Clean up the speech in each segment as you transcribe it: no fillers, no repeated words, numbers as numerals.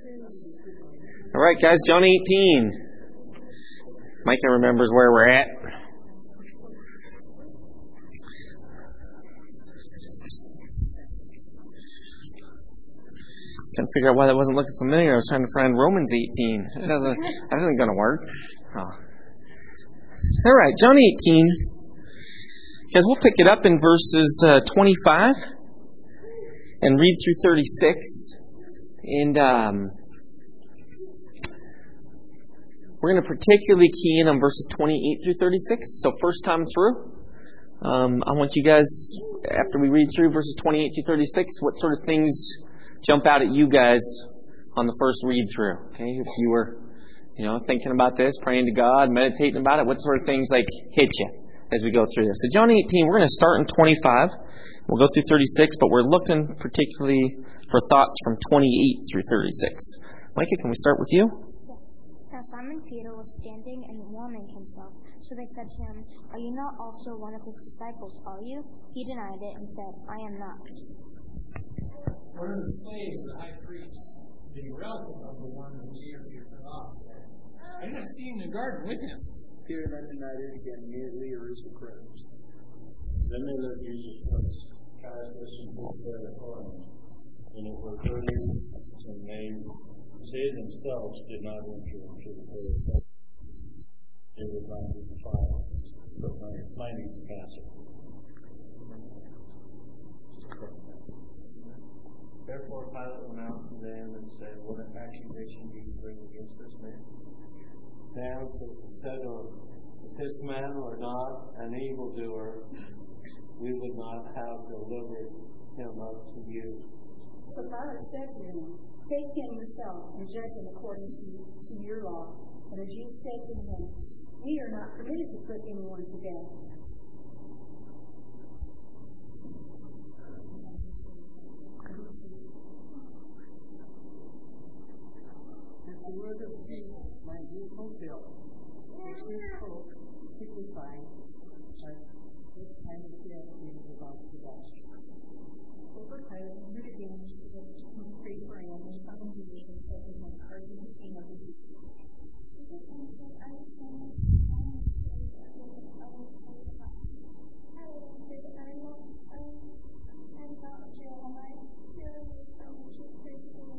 All right, guys, John 18. Micah remembers where we're at. Couldn't figure out why that wasn't looking familiar. I was trying to find Romans 18. That isn't going to work. Oh. All right, John 18. Guys, we'll pick it up in verses 25 and read through 36. And we're going to particularly key in on verses 28 through 36. So first time through, I want you guys, after we read through verses 28 through 36, what sort of things jump out at you guys on the first read through? Okay, if you were, thinking about this, praying to God, meditating about it, what sort of things hit you as we go through this? So John 18, we're going to start in 25. We'll go through 36, but we're looking particularly for thoughts from 28 through 36. Micah, can we start with you? Now Simon Peter was standing and warming himself. So they said to him, "Are you not also one of his disciples, are you?" He denied it and said, "I am not." One of the slaves of the high priest, the relative of the one who was here for us, said, "I did not see him in the garden with him." Peter then denied it again, immediately erased the credit. Then they led Jesus Christ, Caiaphas, and Herod, and it was early, and they themselves did not enter into the place. They would not be defiled, but by finding the Passover. Therefore Pilate went out to them and said, "What accusation do you bring against this man?" They answered and said, "If this man were not an evildoer, we would not have delivered him up to you." So Pilate said to him, "Take him yourself and judge him according to your law." And the Jews said to him, "We are not permitted to put anyone to death." The word of Jesus might be fulfilled, which we spoke, signifying that this kind of death is about to die. Over Pilate entered again into the praetorium and summoned Jesus and said to him, "Are you the king of the Jews?" Jesus answered, "I am saying, others say that. I answered, I am not Jeremiah. Surely from the chief priests and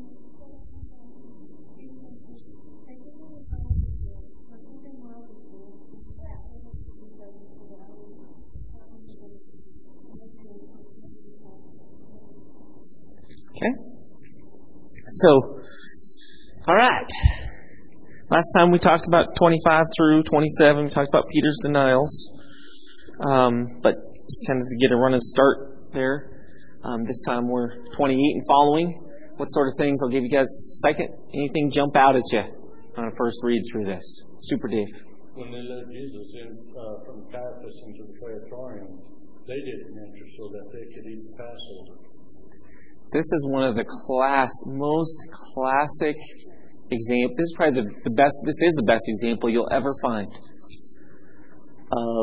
Okay. So, all right. Last time we talked about 25 through 27. We talked about Peter's denials. But just kind of to get a running start there. This time we're 28 and following. What sort of things? I'll give you guys a second. Anything jump out at you on a first read through this? Super Dave. When they led Jesus in from Caiaphas into the praetorium, they didn't enter so that they could eat the Passover. This is one of the most classic examples. This is probably the best. This is the best example you'll ever find of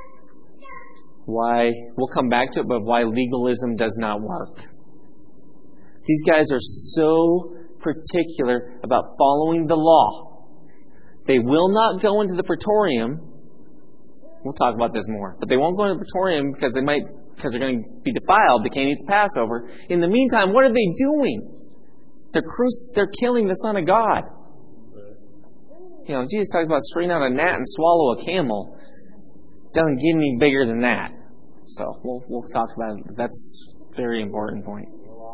why, we'll come back to it, but why legalism does not work. These guys are so particular about following the law. They will not go into the praetorium. We'll talk about this more. But they won't go into the praetorium because they're going to be defiled. They can't eat the Passover. In the meantime, what are they doing? They're killing the Son of God. Jesus talks about straighten out a gnat and swallow a camel. Doesn't get any bigger than that. So we'll talk about it. That's a very important point.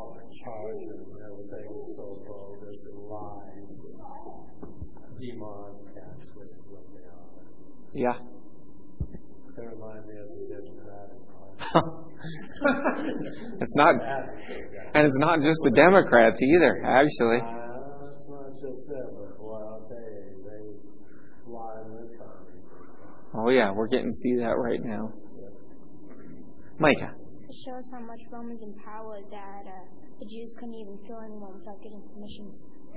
Yeah. They remind me of the Democratic it's not just the Democrats either, actually. It's not just them, but they lie in the economy. Oh yeah, we're getting to see that right now. Micah. It shows how much Rome is in power that the Jews couldn't even kill anyone without getting permission.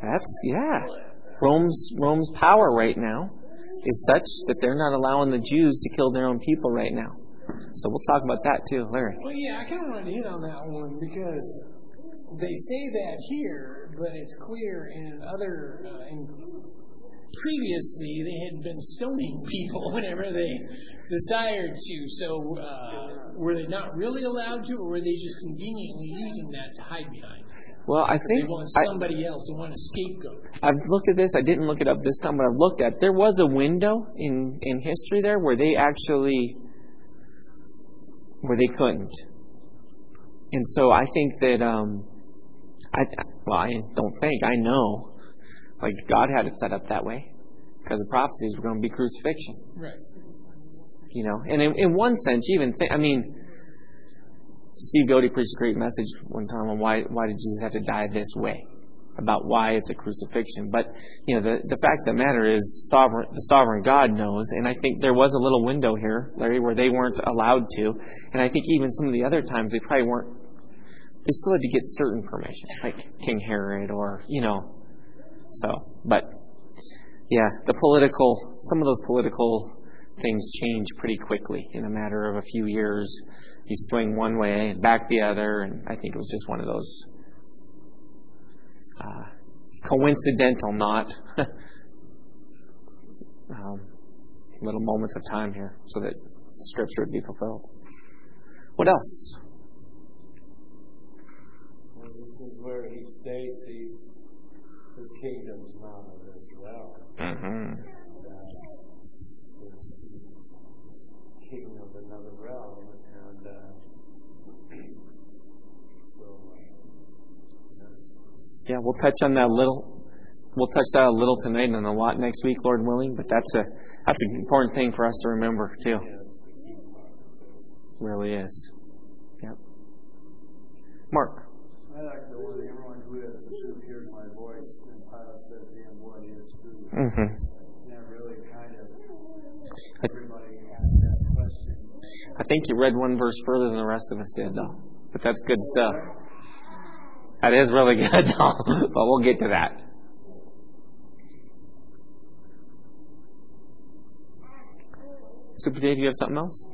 Rome's power right now is such that they're not allowing the Jews to kill their own people right now. So we'll talk about that too, Larry. Well, yeah, I kind of want to hit on that one because they say that here, but it's clear in other. Previously, they had been stoning people whenever they desired to. So, were they not really allowed to, or were they just conveniently using that to hide behind? Well, I think they want somebody else. They want a scapegoat. I've looked at this. I didn't look it up this time, but I've looked at. There was a window in history there where they couldn't, and so I think that I know. Like, God had it set up that way because the prophecies were going to be crucifixion. Right. You know, and in one sense, you even think, Steve Godey preached a great message one time on why did Jesus have to die this way, about why it's a crucifixion. But, you know, the fact of the matter is the sovereign God knows, and I think there was a little window here, Larry, where they weren't allowed to. And I think even some of the other times they probably weren't, they still had to get certain permission, like King Herod or, you know. So, but yeah, some of those political things change pretty quickly in a matter of a few years. You swing one way and back the other, and I think it was just one of those coincidental, not little moments of time here, so that Scripture would be fulfilled. What else? Well, this is where he states his kingdom's not of Israel. Mm-hmm. He's king of another realm, and yeah, we'll touch on that a little. We'll touch that a little tonight and a lot next week, Lord willing. But that's an important thing for us to remember too. It really is. Yep. Mark. I like the one, everyone who has the truth hears my voice, and Pilate says to him, what is truth? Mm-hmm. And that really kind of, everybody asks that question. I think you read one verse further than the rest of us did, though. But that's good stuff. That is really good, though. But we'll get to that. Super Dave, you have something else?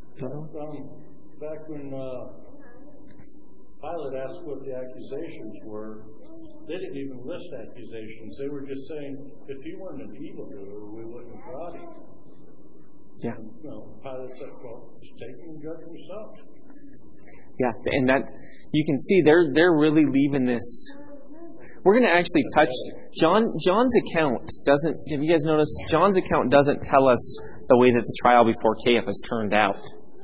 Back when Pilate asked what the accusations were, they didn't even list accusations. They were just saying, if he weren't an evildoer, we wouldn't have brought him. Yeah. And, Pilate said, well, just take him and judge yourself. Yeah, and that you can see they're really leaving this. We're going to actually touch John's account doesn't. Have you guys noticed? John's account doesn't tell us the way that the trial before Caiaphas turned out.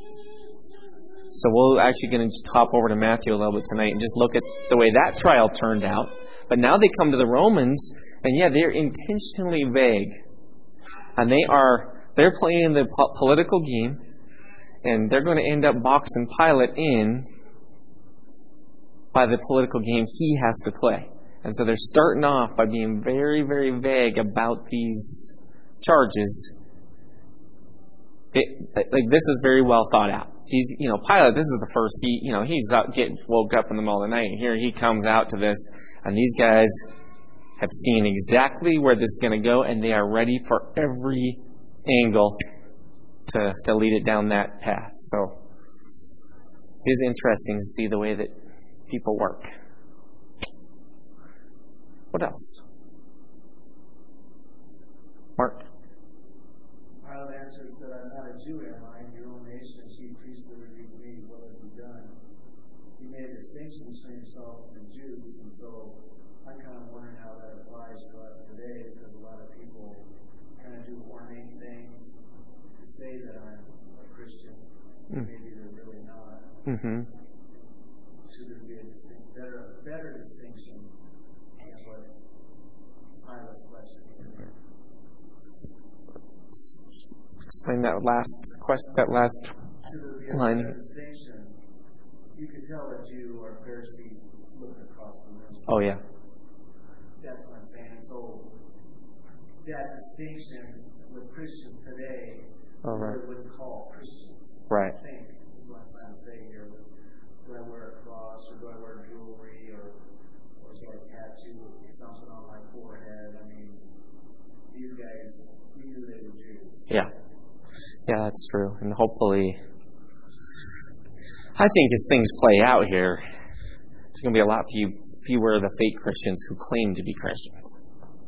So we're actually going to hop over to Matthew a little bit tonight and just look at the way that trial turned out. But now they come to the Romans, and yeah, they're intentionally vague, and they're playing the political game, and they're going to end up boxing Pilate in by the political game he has to play. And so they're starting off by being very, very vague about these charges. This is very well thought out. Pilate, this is the first, he's woke up in the middle of the night, and here he comes out to this, and these guys have seen exactly where this is going to go, and they are ready for every angle to lead it down that path. So it is interesting to see the way that people work. What else? Mark? Pilate answered and said, I'm not a Jew, am I? In your own nation, chief priest reviewed me. What have you done? He made a distinction between himself and the Jews, and so I'm kind of wondering how that applies to us today, because a lot of people kind of do ornate things to say that I'm a Christian. Maybe they're really not. Mm-hmm. Should there be a better distinction than what Pilate's question is? Explain that last question, that last line. Distinction. You could tell a Jew or a Pharisee looking across the room. Oh, yeah. That's what I'm saying. So that distinction with Christians today, right. we wouldn't call Christians. Right. I think is what I'm trying to say here. Do I wear a cross, or do I wear jewelry, or do I tattoo something on my forehead? I mean, these guys, we knew they were Jews. Yeah. Yeah, that's true. And hopefully, I think as things play out here, There's going to be a lot fewer of the fake Christians who claim to be Christians.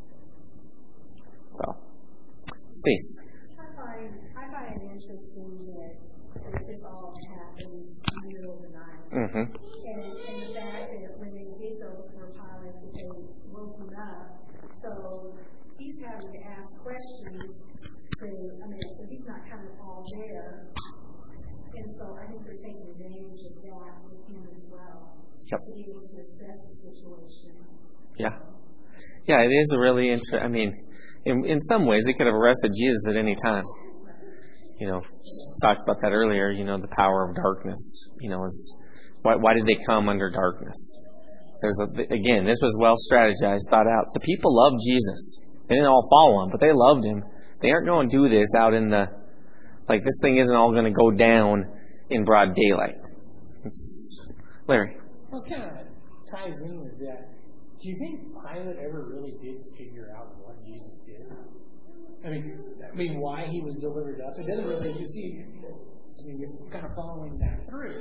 So, Stace. I find it interesting that this all happens in the middle of the night. Mm-hmm. And the fact that when they did go for Pilate, that they woke him up. So he's having to ask questions so he's not kind of all there. And so I think they're taking advantage of that with him as well. Yep. To be able to assess the situation. Yeah. Yeah, it is a really interesting. I mean, in some ways, they could have arrested Jesus at any time. Talked about that earlier. The power of darkness. Is why did they come under darkness? Again, this was well strategized, thought out. The people loved Jesus. They didn't all follow him, but they loved him. They aren't going to do this out in the this thing isn't all going to go down in broad daylight. Larry. Well, it kind of ties in with that. Do you think Pilate ever really did figure out what Jesus did? I mean, why he was delivered up? It doesn't really. You see, you're kind of following that through.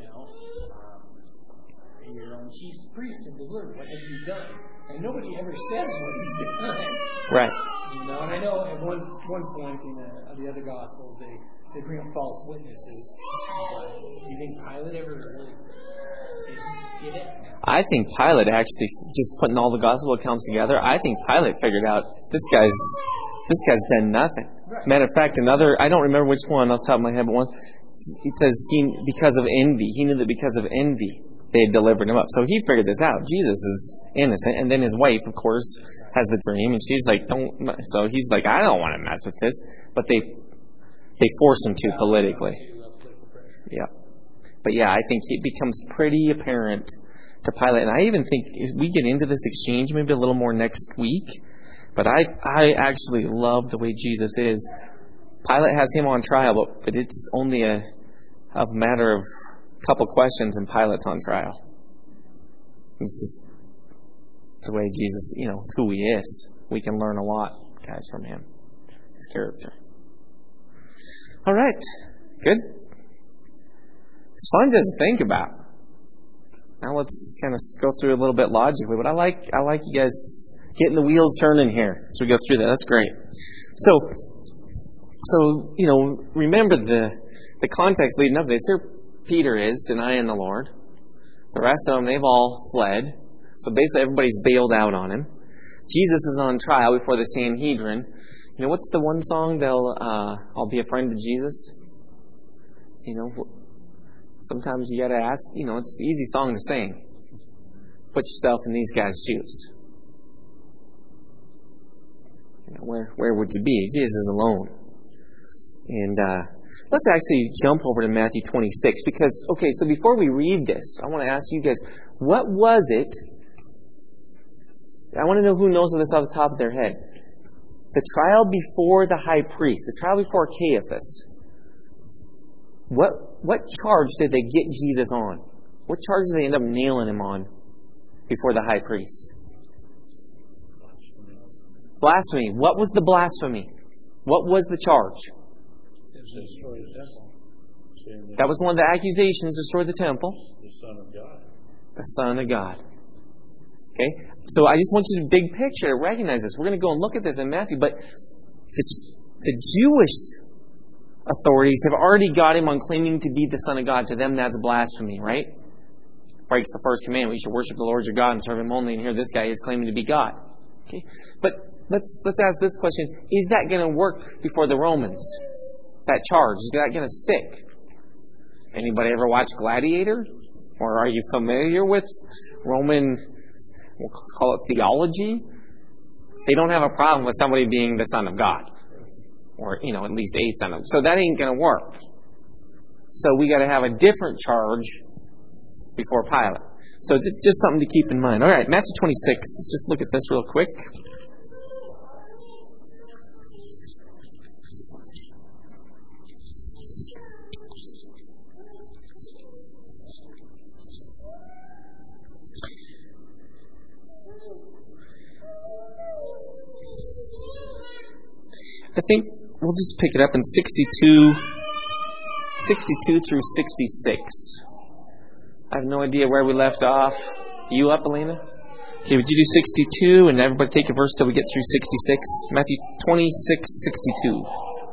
You're your own chief priest and delivered. What have you done? And nobody ever says what he's done. Right. And I know at one point in the other Gospels they bring up false witnesses. But do you think Pilate ever really did it? I think Pilate actually, just putting all the gospel accounts together, I think Pilate figured out this guy's done nothing. Right. Matter of fact, I don't remember which one off the top of my head, but it says because of envy. He knew that because of envy they had delivered him up. So he figured this out. Jesus is innocent. And then his wife, of course, has the dream, and she's like, don't. So he's like, I don't want to mess with this. But they force him to politically. Yeah. But yeah, I think it becomes pretty apparent to Pilate. And I even think if we get into this exchange maybe a little more next week, but I actually love the way Jesus is. Pilate has him on trial, but it's only a matter of a couple questions and Pilate's on trial. It's just the way Jesus, it's who he is. We can learn a lot, guys, from him, his character. All right. Good. It's fun just to think about. Now let's kind of go through a little bit logically. But I like you guys getting the wheels turning here as we go through that. That's great. So remember the context leading up to this. Here Peter is denying the Lord. The rest of them, they've all fled. So basically everybody's bailed out on him. Jesus is on trial before the Sanhedrin. What's the one song? I'll be a friend to Jesus. Sometimes you got to ask. It's an easy song to sing. Put yourself in these guys' shoes. Where would you be? Jesus is alone. And let's actually jump over to Matthew 26 because, so before we read this, I want to ask you guys, what was it? I want to know who knows this off the top of their head. The trial before the high priest, the trial before Caiaphas. What charge did they get Jesus on? What charge did they end up nailing him on before the high priest? Blasphemy. What was the blasphemy? What was the charge? Destroy the temple. That was one of the accusations, destroy the temple. The Son of God. The Son of God. Okay? So I just want you to big picture, recognize this. We're going to go and look at this in Matthew, but the Jewish authorities have already got him on claiming to be the Son of God. To them, that's blasphemy, right? Breaks the first commandment. You should worship the Lord your God and serve him only. And here this guy is claiming to be God. Okay? But let's ask this question. Is that going to work before the Romans? That charge, is that going to stick? Anybody ever watch Gladiator? Or are you familiar with Roman, let's call it theology? They don't have a problem with somebody being the Son of God. Or, at least a son of God. So that ain't going to work. So we got to have a different charge before Pilate. So just something to keep in mind. All right, Matthew 26. Let's just look at this real quick. I think we'll just pick it up in 62 through 66. I have no idea where we left off. You up, Elena? Okay, would you do 62 and everybody take a verse till we get through 66? Matthew 26:62.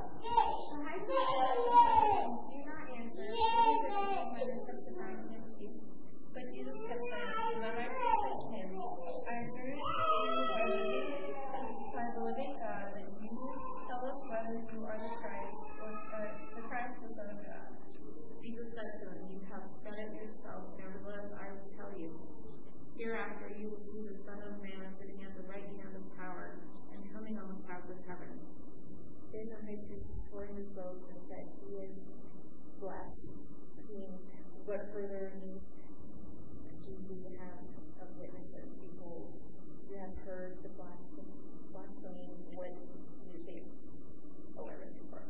Hereafter you will see the Son of Man sitting at the right hand of power and coming on the clouds of heaven. Then the high priest tore his robes and said, He is blasphemed. What further need do we have of witnesses? Behold, you have heard the blasphemy. What do you say? Oh, I read too far.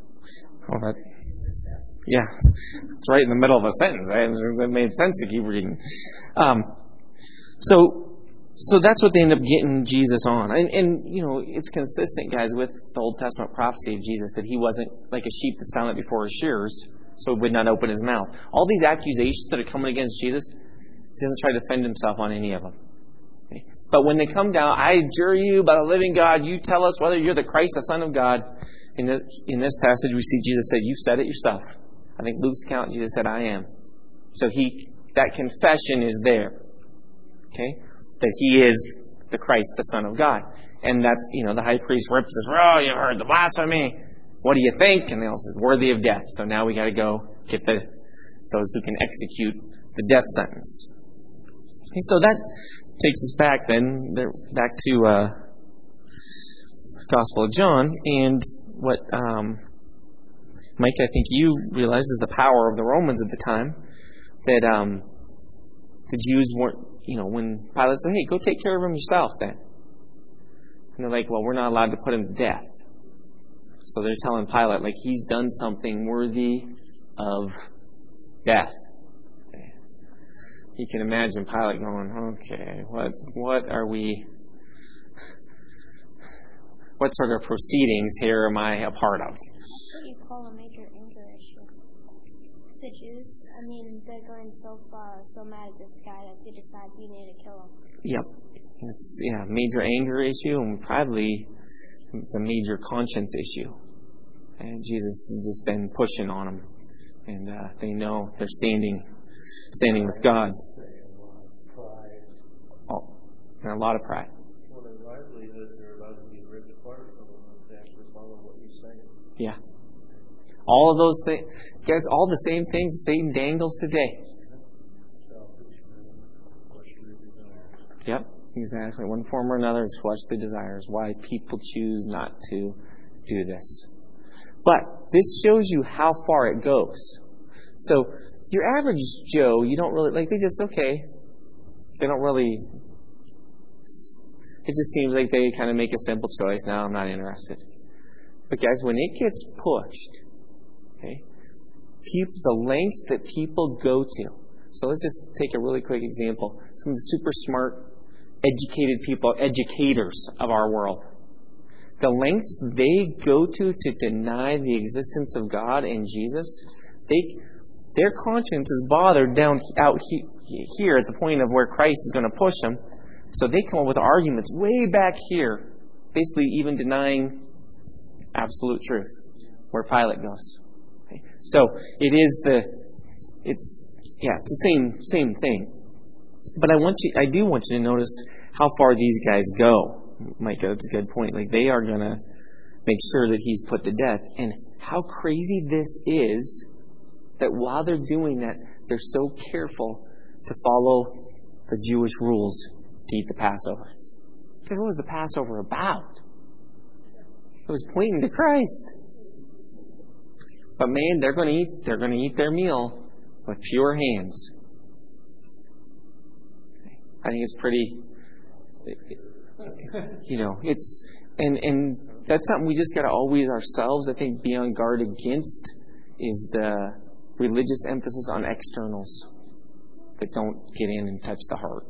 Yeah, it's right in the middle of a sentence. It made sense to keep reading. So that's what they end up getting Jesus on. And it's consistent, guys, with the Old Testament prophecy of Jesus that he wasn't like a sheep that's silent before his shearers, so he would not open his mouth. All these accusations that are coming against Jesus, he doesn't try to defend himself on any of them. Okay? But when they come down, I adjure you by the living God, you tell us whether you're the Christ, the Son of God. In this passage, we see Jesus said, you said it yourself. I think Luke's account, Jesus said, I am. So that confession is there. Okay? That he is the Christ, the Son of God. And that, the high priest rips his, you heard the blasphemy. What do you think? And they'll say, worthy of death. So now we got to go get those who can execute the death sentence. Okay, so that takes us back back to Gospel of John. And what, Mike, I think you realize is the power of the Romans at the time. That the Jews weren't, when Pilate said, hey, go take care of him yourself then. And they're like, well, we're not allowed to put him to death. So they're telling Pilate, like, he's done something worthy of death. Okay. You can imagine Pilate going, okay, what sort of proceedings here am I a part of? What you call a major anger issue. The Jews, they're going so mad at this guy that they decide we need to kill him. Yep. It's major anger issue, and probably it's a major conscience issue. And Jesus has just been pushing on them. And they know they're standing with God. Oh, and a lot of pride. Well, there's likelihood they're about to be ripped apart from them if they actually follow what you say. Yeah. All of those things, guys, all the same things Satan dangles today. Yep, exactly. One form or another is fleshly desires. Why people choose not to do this. But this shows you how far it goes. So your average Joe, you don't really, they don't really, it just seems like they kind of make a simple choice. No, I'm not interested. But guys, when it gets pushed, okay, the lengths that people go to. So let's just take a really quick example. Some of the super smart, educated people, educators of our world. The lengths they go to deny the existence of God and Jesus, their conscience is bothered out here at the point of where Christ is going to push them. So they come up with arguments way back here, basically even denying absolute truth, where Pilate goes. Okay. So it's the same thing. But I do want you to notice how far these guys go. Micah, that's a good point. Like, they are going to make sure that he's put to death. And how crazy this is that while they're doing that, they're so careful to follow the Jewish rules to eat the Passover. Because what was the Passover about? It was pointing to Christ. But man, they're going to eat their meal with pure hands. I think it's pretty, it's, and that's something we just got to always ourselves, I think, be on guard against, is the religious emphasis on externals that don't get in and touch the heart.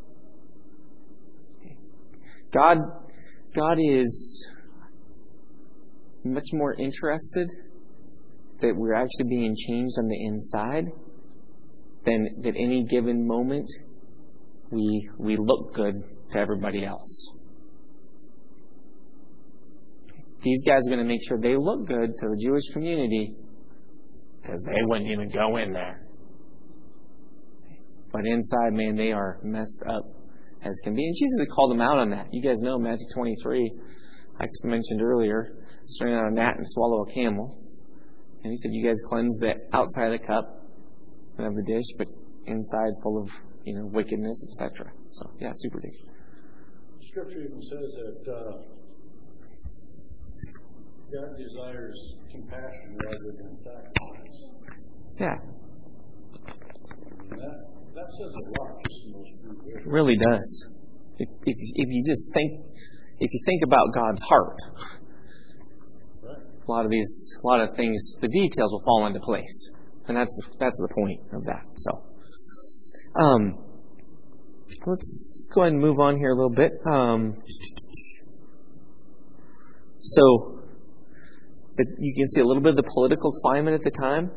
God is much more interested that we're actually being changed on the inside than that any given moment we look good to everybody else. These guys are going to make sure they look good to the Jewish community because they wouldn't even go in there. But inside, man, they are messed up as can be. And Jesus called them out on that. You guys know Matthew 23, I mentioned earlier, strain out a gnat and swallow a camel. And he said, you guys cleanse the outside of the cup and of the dish, but inside full of, wickedness, etc. So, yeah, super deep. Scripture even says that God desires compassion rather than sacrifice. Yeah. That says a lot, just in those few words. It really does. If you just think about God's heart, Right. a lot of things, the details will fall into place, and that's the point of that. So, let's go ahead and move on here a little bit. So, you can see a little bit of the political climate at the time.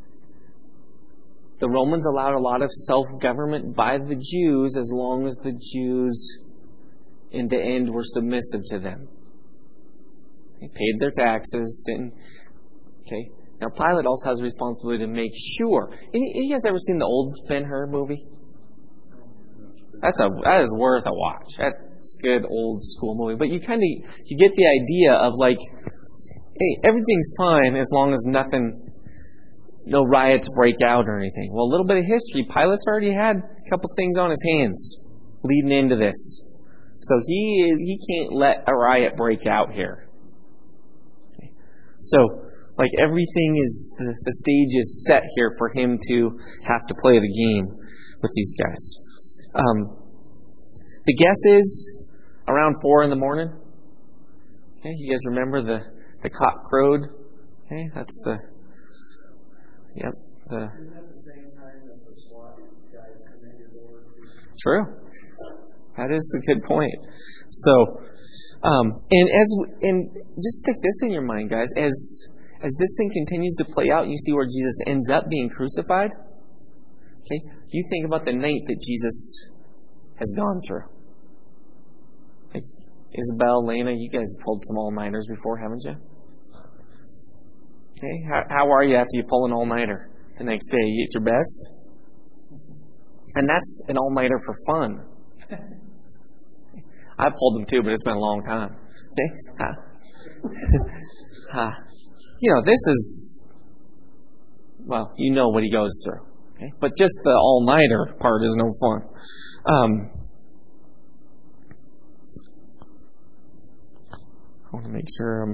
The Romans allowed a lot of self-government by the Jews as long as the Jews, in the end, were submissive to them. They paid their taxes, didn't. Okay. Now Pilate also has a responsibility to make sure. You guys ever seen the old Ben-Hur movie? That is worth a watch. That's a good old school movie. But you get the idea of like, hey, everything's fine as long as no riots break out or anything. Well, a little bit of history. Pilate's already had a couple things on his hands leading into this. So he can't let a riot break out here. Okay. So, like everything is, the stage is set here for him to have to play the game with these guys. The guess is around 4 a.m. Okay, you guys remember the cock crowed? Okay, that's Yep. Isn't that the same time as the SWAT guys come in your door? True. That is a good point. So, and just stick this in your mind, guys. As this thing continues to play out, you see where Jesus ends up being crucified. Okay, you think about the night that Jesus has gone through. Like Isabel, Lena, you guys have pulled some all-nighters before, haven't you? Okay, how are you after you pull an all-nighter the next day? You at your best? And that's an all-nighter for fun. I've pulled them too, but it's been a long time. Okay? This is, well, you know what he goes through. Okay? But just the all-nighter part is no fun. I want to make sure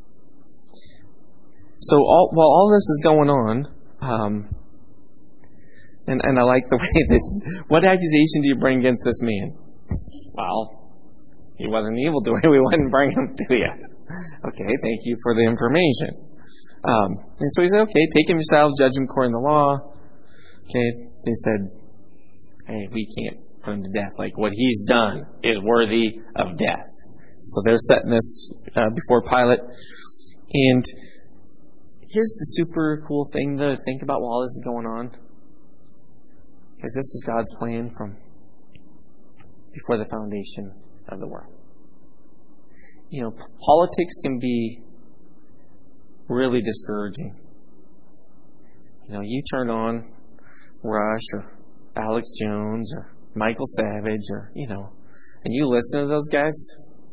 So while all this is going on, and I like the way that, what accusation do you bring against this man? Well, he wasn't evil doing it. We wouldn't bring him to you. Okay, thank you for the information. And so he said, okay, take him yourselves, judge him according to the law. Okay, they said, hey, we can't put him to death. Like what he's done is worthy of death. So they're setting this before Pilate. And here's the super cool thing to think about while this is going on. Because this was God's plan from before the foundation of the world. Politics can be really discouraging. You turn on Rush or Alex Jones or Michael Savage or, and you listen to those guys,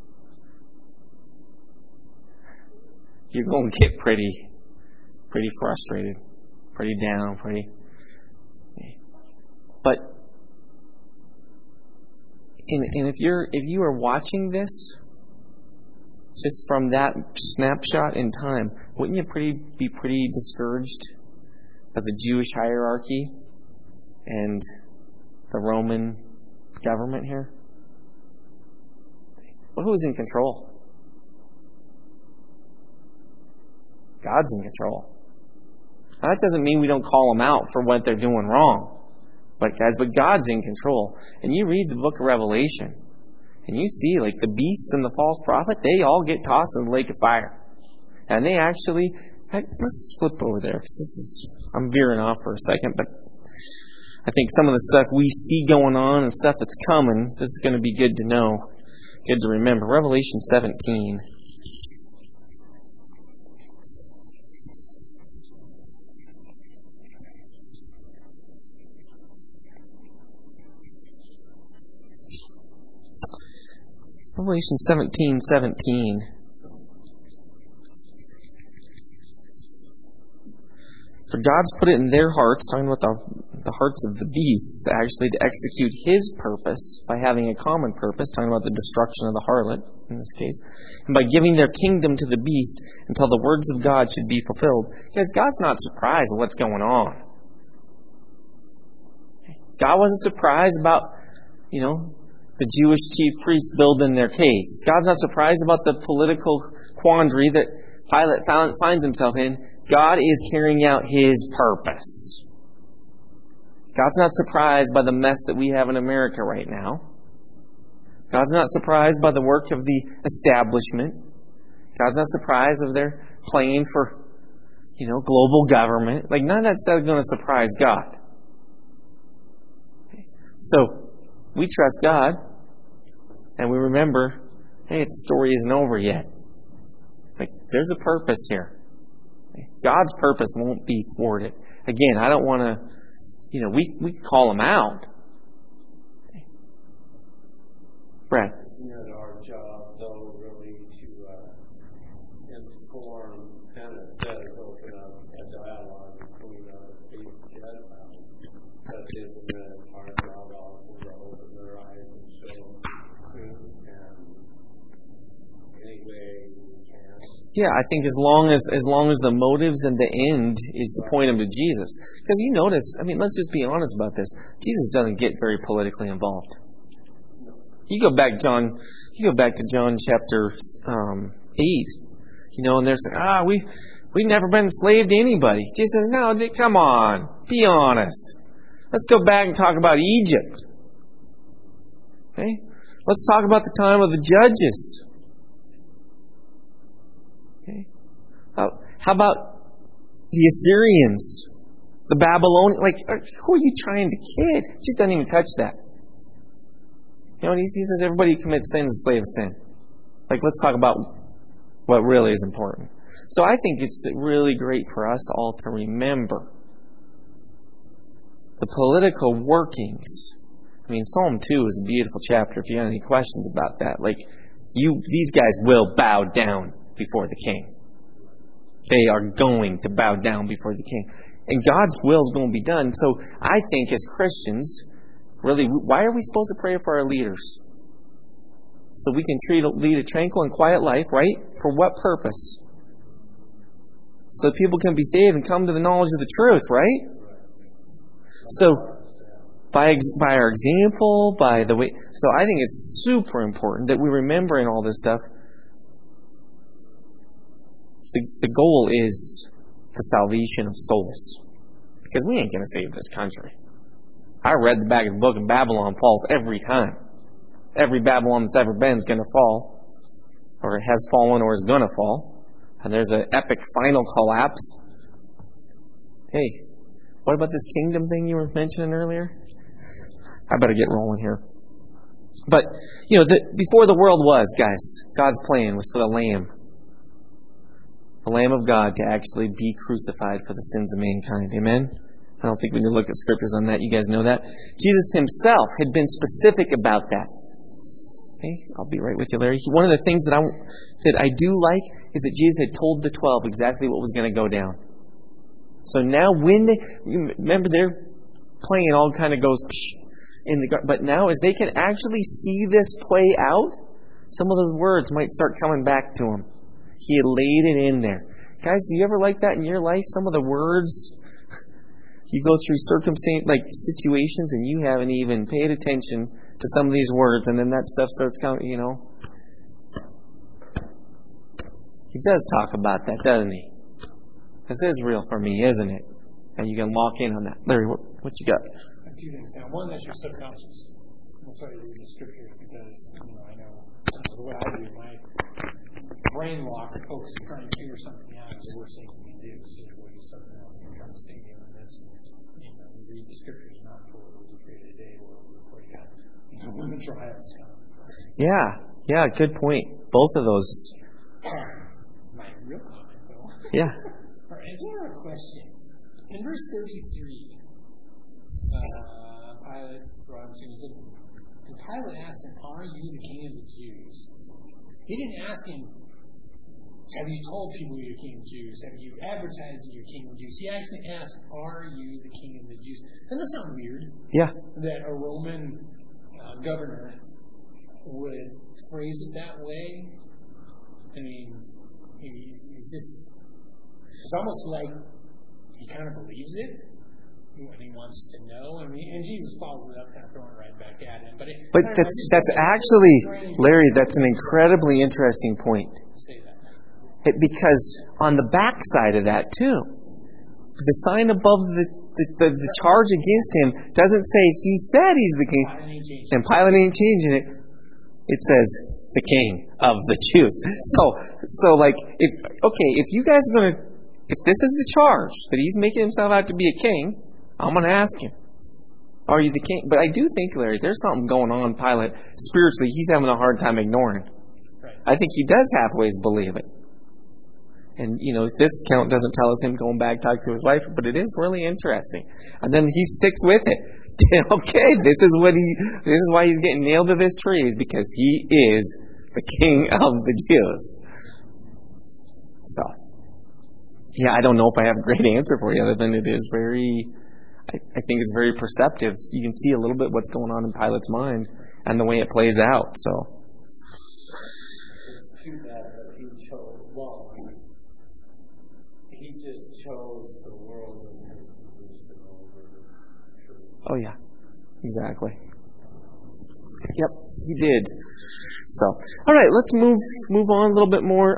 you're going to get pretty frustrated, pretty down, But if you are watching this just from that snapshot in time, wouldn't you be pretty discouraged of the Jewish hierarchy and the Roman government here? Well, who's in control? God's in control. Now, that doesn't mean we don't call them out for what they're doing wrong. But God's in control. And you read the book of Revelation, and you see, like, the beasts and the false prophet, they all get tossed in the lake of fire. And they actually, let's flip over there, because I'm veering off for a second, but I think some of the stuff we see going on and stuff that's coming, this is going to be good to know, good to remember. Revelation 17. Revelation 17:17. For God's put it in their hearts, talking about the hearts of the beasts, actually, to execute His purpose by having a common purpose, talking about the destruction of the harlot, in this case, and by giving their kingdom to the beast until the words of God should be fulfilled. Because God's not surprised at what's going on. God wasn't surprised about, the Jewish chief priests building their case. God's not surprised about the political quandary that Pilate finds himself in. God is carrying out His purpose. God's not surprised by the mess that we have in America right now. God's not surprised by the work of the establishment. God's not surprised of their playing for, global government. None of that stuff is going to surprise God. So, we trust God, and we remember, hey, the story isn't over yet. There's a purpose here. God's purpose won't be thwarted. Again, I don't want to, we call Him out. Brad. Our job, though, really to inform, kind of does open up a dialogue between us and Gentiles. But isn't our job also to open their eyes and show truth and any way we can? Yeah, I think as long as the motives and the end is to point them to Jesus. Because you notice, let's just be honest about this. Jesus doesn't get very politically involved. You go back to John chapter 8, and they're saying, we've never been enslaved to anybody. Jesus says, no, come on, be honest. Let's go back and talk about Egypt. Okay? Let's talk about the time of the judges. Okay? How about the Assyrians? The Babylonians? Who are you trying to kid? Just doesn't even touch that. He says everybody who commits sin is a slave of sin. Let's talk about what really is important. So I think it's really great for us all to remember the political workings. Psalm 2 is a beautiful chapter. If you have any questions about that, these guys will bow down before the king. They are going to bow down before the king. And God's will is going to be done. So I think as Christians, really, why are we supposed to pray for our leaders? So we can lead a tranquil and quiet life, right? For what purpose? So that people can be saved and come to the knowledge of the truth, right? So, by our example, by the way... So I think it's super important that we remember in all this stuff, the goal is the salvation of souls. Because we ain't going to save this country. I read the back of the book, and Babylon falls every time. Every Babylon that's ever been is going to fall, or it has fallen, or is going to fall. And there's an epic final collapse. Hey, what about this kingdom thing you were mentioning earlier? I better get rolling here. But, before the world was, guys, God's plan was for the Lamb of God to actually be crucified for the sins of mankind. Amen? I don't think we need to look at scriptures on that. You guys know that. Jesus Himself had been specific about that. Okay? I'll be right with you, Larry. One of the things that I do like is that Jesus had told the 12 exactly what was going to go down. So now remember their plan all kind of goes but now as they can actually see this play out, some of those words might start coming back to them. He had laid it in there. Guys, do you ever like that in your life? Some of the words, you go through situations and you haven't even paid attention to some of these words, and then that stuff starts coming, He does talk about that, doesn't He? This is real for me, isn't it? And you can lock in on that. Larry, what you got? Two things. Now, one, that's your subconscious. I'll start reading the scriptures because I know the way I do, my brain mind lock folks are trying to figure something out is the worst thing you can do. So you go do something else and try to stick you, and that's, you read the scriptures not for what you created today or before you got when the trials come. Yeah, good point. Both of those. My real comment, though. Yeah. All right, it's more of a question. In verse 33, Pilate brought him to him, and Pilate asked him, "Are you the king of the Jews?" He didn't ask him, "Have you told people you're the king of the Jews? Have you advertised that you're king of the Jews?" He actually asked, "Are you the king of the Jews?" Doesn't that sound weird? Yeah. That a Roman governor would phrase it that way. I mean, it's almost like he kind of believes it when he wants to know. I mean, and Jesus follows it up, kind of throwing it right back at him. But that's actually, Larry, that's an incredibly interesting point. Say that. Because on the back side of that too, the sign above the charge against him doesn't say he said he's the king, and Pilate ain't changing it. It says the king of the Jews. So like, if you guys are gonna, if this is the charge that he's making himself out to be a king, I'm gonna ask him, are you the king? But I do think, Larry, there's something going on. Pilate spiritually, he's having a hard time ignoring. Right. I think he does halfway believe it. And, this account doesn't tell us him going back talking to his wife, but it is really interesting. And then he sticks with it. Okay, this is why he's getting nailed to this tree, is because he is the king of the Jews. So, yeah, I don't know if I have a great answer for you, other than it is I think it's very perceptive. You can see a little bit what's going on in Pilate's mind and the way it plays out. So, it's too bad that he chose. Well, he just chose the world and his wisdom over the truth. oh yeah, exactly. Yep, he did. So, all right, let's move on a little bit more.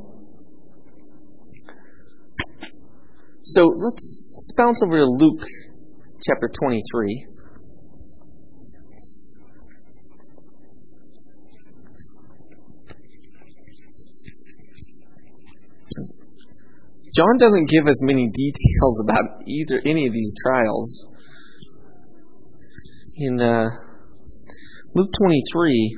So let's bounce over to Luke chapter 23. John doesn't give us many details about any of these trials. In Luke 23,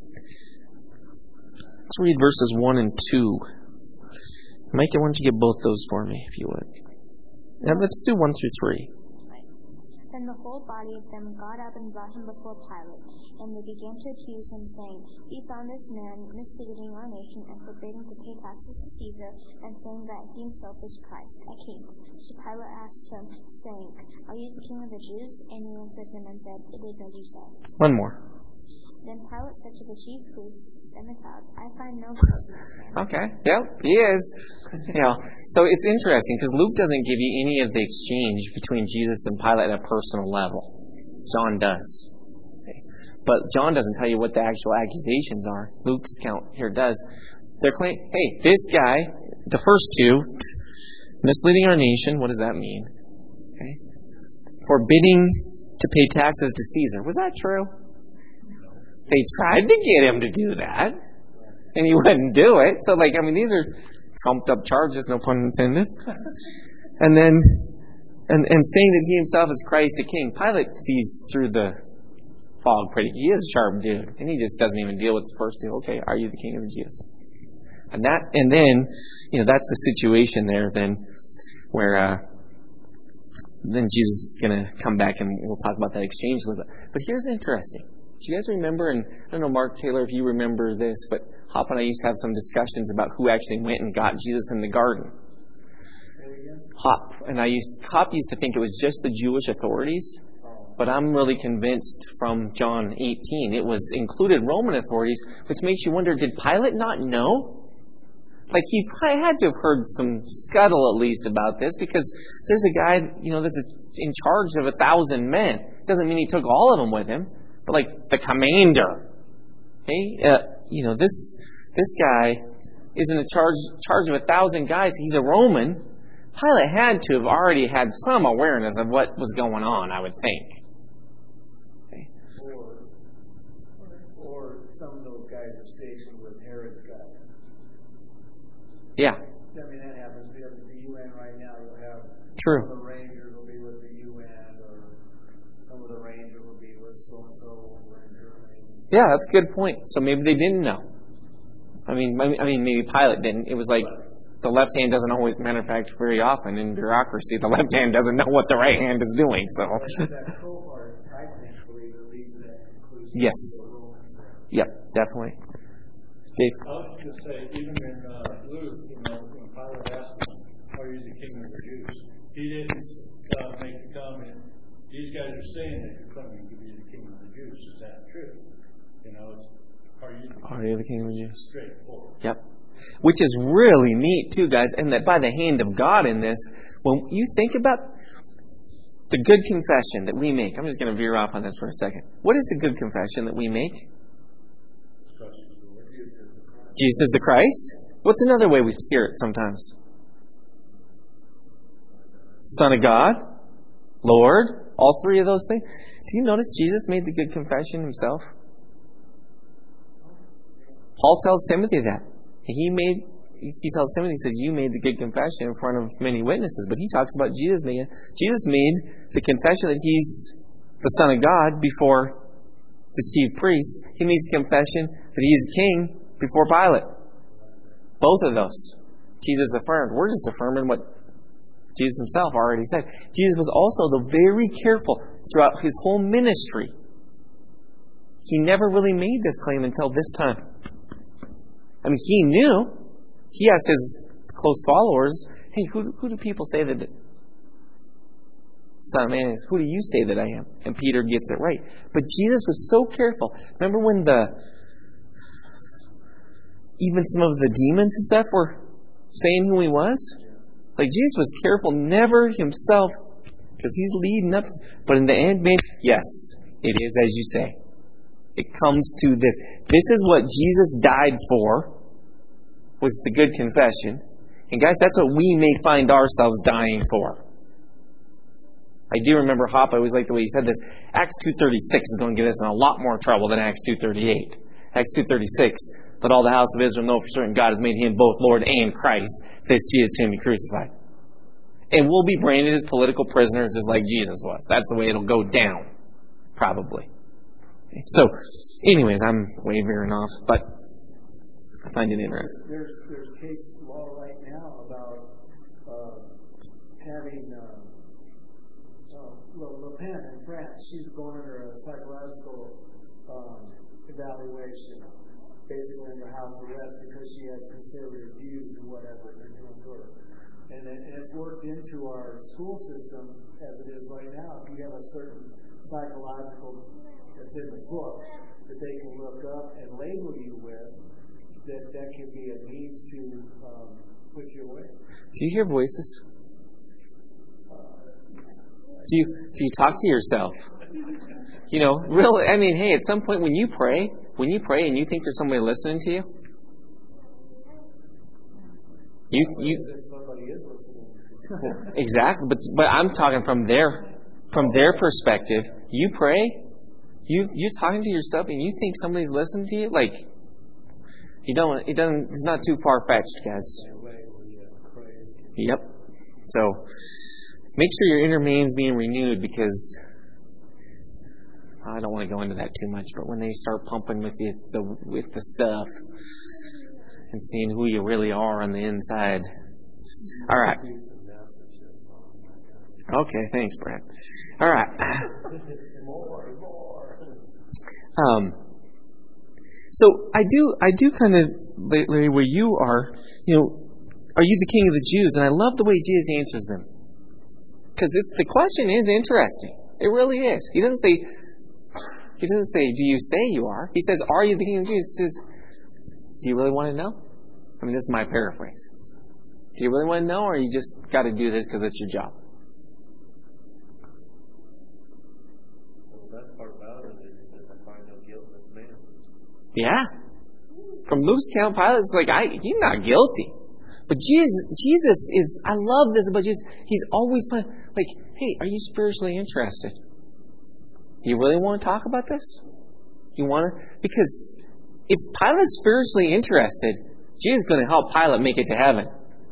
let's read verses 1 and 2. Micah, why don't you get both those for me, if you would? Yeah, let's do 1 through 3. Then the whole body of them got up and brought him before Pilate, and they began to accuse him, saying, "We found this man misleading our nation and forbidding to pay taxes to Caesar, and saying that he himself is Christ, a king." So Pilate asked him, saying, "Are you the king of the Jews?" And he answered him and said, "It is as you say." One more. Then Pilate said to the chief priests and the crowds, "I find no fault in this man." Okay. Yep, he is. So it's interesting because Luke doesn't give you any of the exchange between Jesus and Pilate at a personal level. John does. Okay. But John doesn't tell you what the actual accusations are. Luke's account here does. They're claiming, hey, this guy, the first two, misleading our nation. What does that mean? Okay. Forbidding to pay taxes to Caesar. Was that true? They tried to get him to do that, and he wouldn't do it. So, these are trumped up charges, no pun intended. And then, and saying that he himself is Christ a king. Pilate sees through the fog pretty. He is a sharp dude, and he just doesn't even deal with the first two. Okay, are you the king of the Jews? And then, that's the situation there. Then, where then Jesus is going to come back, and we'll talk about that exchange a little bit. But here's interesting. Do you guys remember, and I don't know, Mark Taylor, if you remember this, but Hop and I used to have some discussions about who actually went and got Jesus in the garden. Hop used to think it was just the Jewish authorities, but I'm really convinced from John 18 it was included Roman authorities, which makes you wonder, did Pilate not know? He probably had to have heard some scuttle at least about this, because there's a guy, that's in charge of 1,000 men. Doesn't mean he took all of them with him. But the commander, okay, this guy is in charge of 1,000 guys. He's a Roman. Pilate had to have already had some awareness of what was going on, I would think. Okay. Or some of those guys are stationed with Herod's guys. Yeah. I mean, that happens. We have the UN right now. You'll have True. some of the Rangers will be with the UN, or some of the Rangers will be with so-and-so over in Germany. Yeah, that's a good point. So maybe they didn't know. I mean, maybe Pilate didn't. It was like the left hand doesn't always, matter of fact, very often in bureaucracy, the left hand doesn't know what the right hand is doing. So. That cohort, I think, believes that conclusion. Yes. Yep, definitely. Dave? I was just going to say, even in Luke, when Pilate asked him, "Are you the king of the Jews?" He didn't make the comment, "These guys are saying that you're claiming to be the king of the Jews. Is that true?" Are you the king of the Jews? Straightforward. Yep. Which is really neat too, guys, and that by the hand of God in this, when you think about the good confession that we make, I'm just going to veer off on this for a second. What is the good confession that we make? Jesus is the Christ. What's another way we hear it sometimes? Son of God, Lord, all three of those things. Do you notice Jesus made the good confession himself? Paul tells Timothy that. He tells Timothy, he says, you made the good confession in front of many witnesses. But he talks about Jesus made the confession that he's the Son of God before the chief priests. He makes the confession that he's king before Pilate. Both of those Jesus affirmed. We're just affirming what Jesus himself already said. Jesus was also very careful throughout his whole ministry. He never really made this claim until this time. I mean, he knew. He asked his close followers, "Hey, who do people say that Son of Man is? Who do you say that I am?" And Peter gets it right. But Jesus was so careful. Remember when even some of the demons and stuff were saying who he was? Like, Jesus was careful, never himself, because he's leading up. But in the end, maybe, yes, it is as you say. It comes to this. This is what Jesus died for, was the good confession. And guys, that's what we may find ourselves dying for. I do remember Hop, I always like the way he said this. Acts 2:36 is going to get us in a lot more trouble than Acts 2:38. Acts 2:36, let all the house of Israel know for certain God has made him both Lord and Christ, this Jesus whom he crucified. And we'll be branded as political prisoners just like Jesus was. That's the way it'll go down, probably. So, anyways, I'm way veering off, but I find it interesting. There's case law right now about having Le Pen in France. She's going under a psychological evaluation, basically under house arrest because she has conservative views or whatever they're doing to her. And it's worked into our school system as it is right now. If you have a certain psychological that's in the book that they can look up and label you with, that can be a means to put you away. Do you hear voices? Do you talk to yourself? Really, I mean, hey, at some point when you pray and you think there's somebody listening to you, somebody is listening. Exactly, but I'm talking from their perspective. You pray. You're talking to yourself and you think somebody's listening to you? Like, it's not too far-fetched, guys. Yep. So, make sure your inner man's being renewed because, I don't want to go into that too much, but when they start pumping with the stuff and seeing who you really are on the inside. All right. Okay, thanks, Brad. All right. So I do kind of, Larry, where you are, are you the king of the Jews? And I love the way Jesus answers them. Because the question is interesting. It really is. He doesn't say, do you say you are? He says, are you the king of the Jews? He says, do you really want to know? I mean, this is my paraphrase. Do you really want to know, or you just got to do this because it's your job? Yeah. From Luke's account, Pilate's like, he's not guilty. But Jesus is, I love this about Jesus. He's always like, hey, are you spiritually interested? Do you really want to talk about this? You want to? Because if Pilate's spiritually interested, Jesus is going to help Pilate make it to heaven.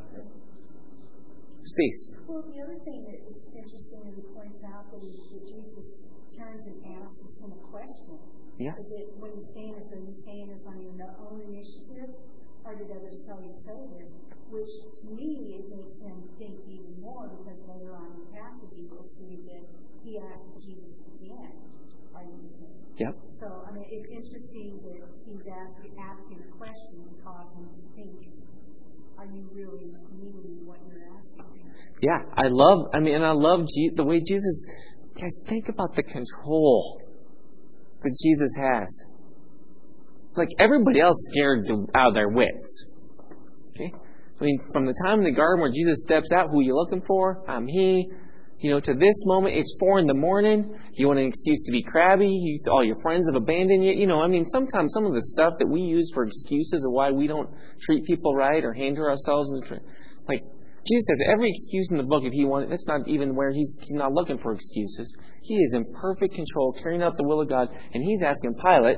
Steve. Well, the other thing that is interesting and he points out that Jesus turns and asks him a question. Yeah. Is it what he's saying is, are you saying this on your own initiative, or did others tell you to say this? Which, to me, it makes him think even more, because later on in the passage you will see that he asks Jesus again, are you with me? Yep. So, I mean, it's interesting that he's asking a question to cause him to think, are you really meaning what you're asking? Yeah, I love the way Jesus, guys, think about the control that Jesus has. Like, everybody else scared out of their wits. Okay? I mean, from the time in the garden where Jesus steps out, who are you looking for? I'm he. To this moment, it's 4 a.m. You want an excuse to be crabby. All your friends have abandoned you. Sometimes some of the stuff that we use for excuses of why we don't treat people right or handle ourselves. Like, Jesus has every excuse in the book if he wanted. That's not even where he's not looking for excuses. He is in perfect control, carrying out the will of God. And he's asking Pilate.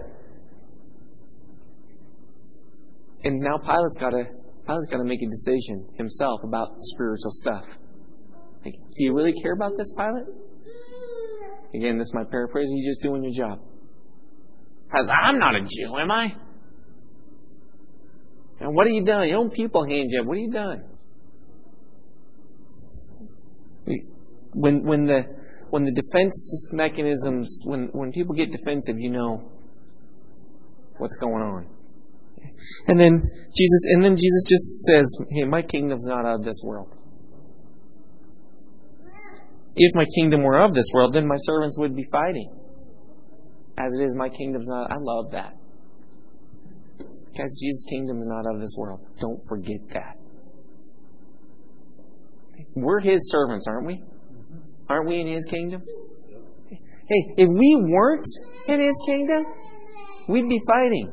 And now Pilate's got to make a decision himself about spiritual stuff. Like, do you really care about this, Pilate? Again, this is my paraphrase. You're just doing your job. Because I'm not a Jew, am I? And what have you done? Your own people hand you up. What have you done? When the defense mechanisms, when people get defensive, you know what's going on. And then Jesus just says, "Hey, my kingdom's not of this world. If my kingdom were of this world, then my servants would be fighting. As it is, my kingdom's not." I love that. Guys, Jesus' kingdom is not of this world. Don't forget that. We're His servants, aren't we? Aren't we in His kingdom? Hey, if we weren't in His kingdom, we'd be fighting.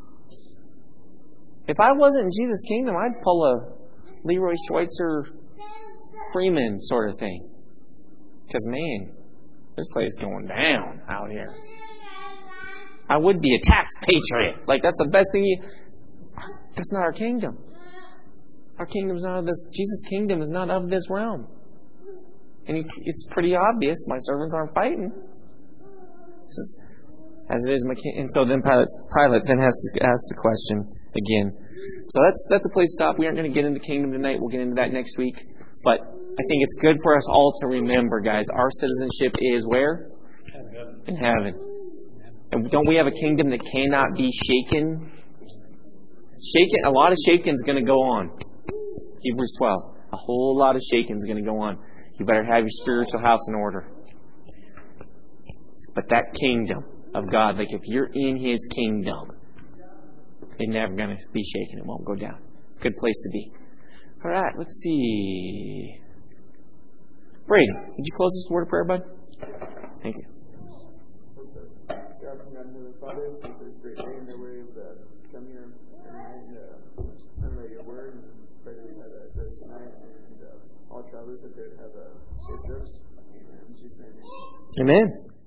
If I wasn't in Jesus' kingdom, I'd pull a Leroy Schweitzer Freeman sort of thing. Because, man, this place is going down out here. I would be a tax patriot. Like, that's the best thing That's not our kingdom. Our kingdom's not of this. Jesus' kingdom is not of this realm. And it's pretty obvious. My servants aren't fighting. This is, as it is my king. And so then Pilate then has to ask the question again. So that's a place to stop. We aren't going to get into kingdom tonight. We'll get into that next week. But I think it's good for us all to remember, guys, our citizenship is where? In heaven. And don't we have a kingdom that cannot be shaken? A lot of shaking is going to go on. Hebrews 12. A whole lot of shaking is going to go on. You better have your spiritual house in order. But that kingdom of God, like if you're in His kingdom, it's never going to be shaken. It won't go down. Good place to be. All right, let's see. Brady, would you close this word of prayer, bud? Thank you. Father, thank you for this great day and that we're able to come here and learn about your word, and pray that we have that good tonight, and all travelers that they have a safe trips. In Jesus' name. Amen.